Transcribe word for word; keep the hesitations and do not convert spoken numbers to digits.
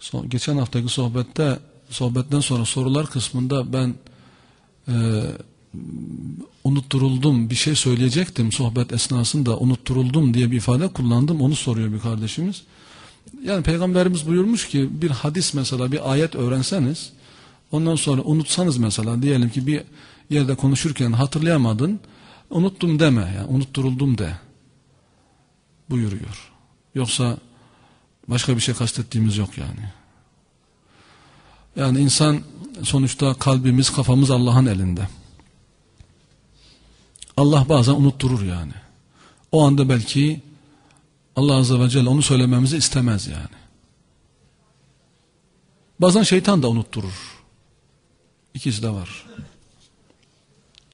So, geçen haftaki sohbette, sohbetten sonra sorular kısmında ben e, unutturuldum, bir şey söyleyecektim sohbet esnasında, unutturuldum diye bir ifade kullandım. Onu soruyor bir kardeşimiz. Yani Peygamberimiz buyurmuş ki bir hadis, mesela bir ayet öğrenseniz, ondan sonra unutsanız, mesela diyelim ki bir yerde konuşurken hatırlayamadın, unuttum deme, yani unutturuldum de buyuruyor. Yoksa başka bir şey kastettiğimiz yok yani. Yani insan sonuçta, kalbimiz, kafamız Allah'ın elinde. Allah bazen unutturur yani. O anda belki Allah Azze ve Celle onu söylememizi istemez yani. Bazen şeytan da unutturur. İkisi de var.